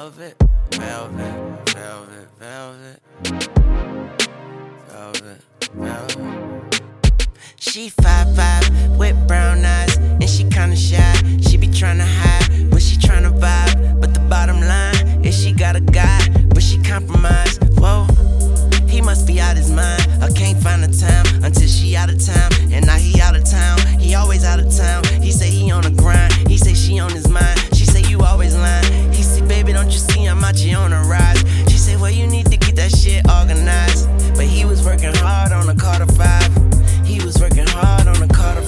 velvet, velvet, velvet, velvet, velvet, velvet. She 5'5" with brown eyes, and she kinda shy. She be tryna hide, but she tryna vibe. But the bottom line is she got a guy, but she compromised. Whoa, he must be out his mind. I can't find the time until she out of town, and now he out of town. He always out of town. He say he on the grind. He say she on his mind. She say you always lying. He say, baby, don't you see I'm out here on the rise? She say, well, you need to get that shit organized. But he was working hard on the Carter 5. He was working hard on the Carter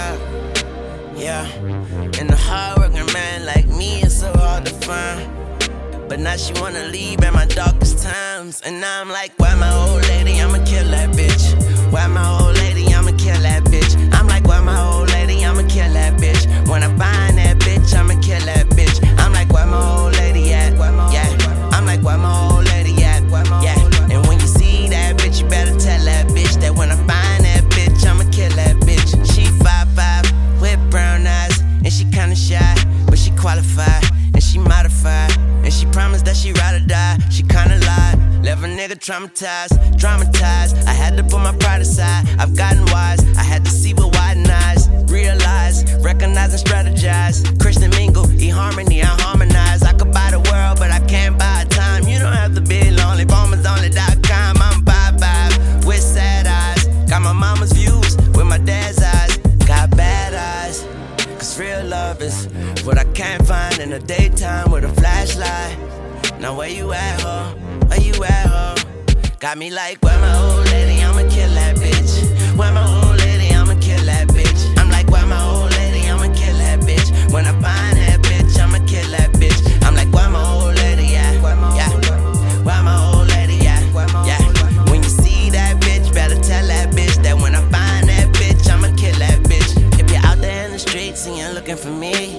5. Yeah, and the hard-working man like me is so hard to find. But now she wanna leave at my darkest times. And now I'm like, why my old lady, I'ma kill that bitch. Why my old lady, I'ma kill that bitch. I'm like, why my old lady, I'ma kill that bitch. When I find that bitch, I'ma kill that bitch. I'm like, why my old lady at? Yeah, I'm like, why my old lady at? Yeah, and when you see that bitch, you better tell that bitch that when I find that bitch, I'ma kill that bitch. She 5'5" with brown eyes, and she kinda shy, but she qualified, and she modified. And she promised that she ride or die. She kinda lied, left a nigga traumatized, dramatized. I had to put my pride aside. I've gotten wise. I had to see with widened eyes, realize, recognize and strategize. Christian mingle, eHarmony, I harmonize. I could buy the world, but I can't buy time. You don't have to be lonely. BombasOnly.com. I'm 5'5" with sad eyes. Got my mama's views with my dad's eyes. Got bad eyes. Cause real love is what I can't find in the daytime with a flashlight. Now where you at, ho? Where you at, ho? Got me like, where my old lady, I'ma kill that bitch. Where my old lady, I'ma kill that bitch. I'm like, where my old lady, I'ma kill that bitch. When I find that bitch, I'ma kill that bitch. I'm like, where my old lady at? Yeah, where my old lady at? Yeah, when you see that bitch, better tell that bitch that when I find that bitch, I'ma kill that bitch. If you're out there in the streets and you're looking for me,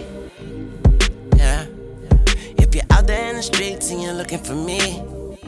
yeah. If you're out there in the streets and you're looking for me,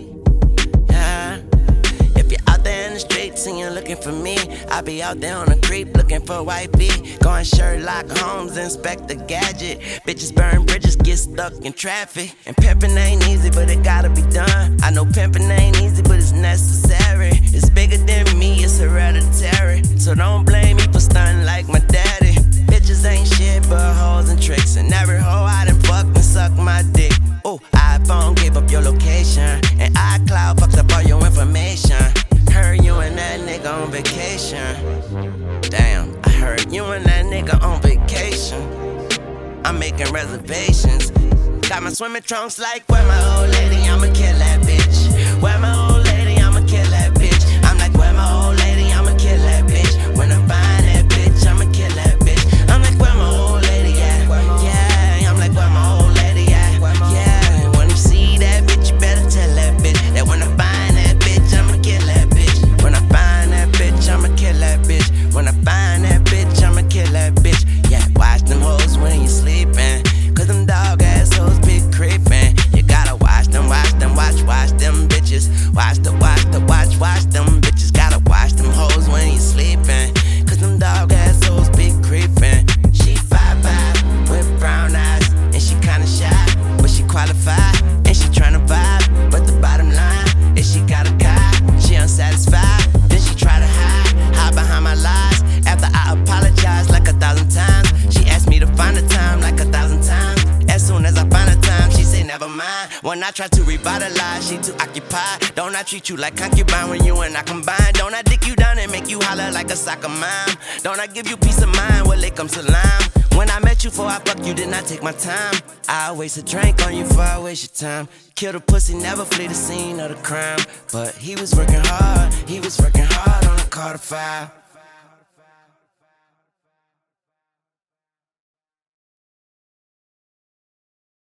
yeah. If you're out there in the streets and you're looking for me, I'll be out there on the creep looking for white B. Going Sherlock Holmes, inspect the gadget. Bitches burn bridges, get stuck in traffic. And pimping ain't easy, but it gotta be done. I know pimping ain't easy, but it's necessary. It's bigger than me, it's hereditary. So don't blame me for stunting like my daddy. Bitches ain't shit but hoes and tricks. And every hoe I done fucked and suck my dick. Oh, iPhone gave up your location, and iCloud fucked up all your information. Heard you and that nigga on vacation. Damn, I heard you and that nigga on vacation. I'm making reservations. Got my swimming trunks like, where my old lady, I'ma kill that bitch. Where my old lady, I'ma kill that bitch. I'm like, where my old lady, I'ma kill that bitch. When I find that bitch, I'ma kill that bitch. I'm like, where my old lady at? Yeah, I'm like, where my old lady at? Yeah, and when you see that bitch, you better tell that bitch that when I find that bitch, I'ma kill that bitch. When I find that bitch, I'ma kill that bitch. When I find that bitch, I'ma kill that bitch. Yeah, watch them hoes when you sleeping, cause them dog ass hoes be creeping. You gotta watch them, watch them bitches. Watch them bitches. Gotta watch them hoes when you sleeping, cause them dog ass hoes be creeping. She 5'5" with brown eyes, and she kinda shy, but she qualified, and she tryna vibe. But the bottom line is she got a guy, she unsatisfied, then she try to hide behind my lies. After I apologize like 1,000 times, she asked me to find the time like 1,000 times. As soon as I find the time, she say never mind. When I try to revitalize, she too occupied. Don't I treat you like concubine when you and I combine? Don't I dick you down and make you holler like a soccer mom? Don't I give you peace of mind when it comes to lime? When I met you before I fuck you, did not take my time. I waste a drink on you before I waste your time. Kill the pussy, never flee the scene of the crime. But he was working hard on the Carter 5.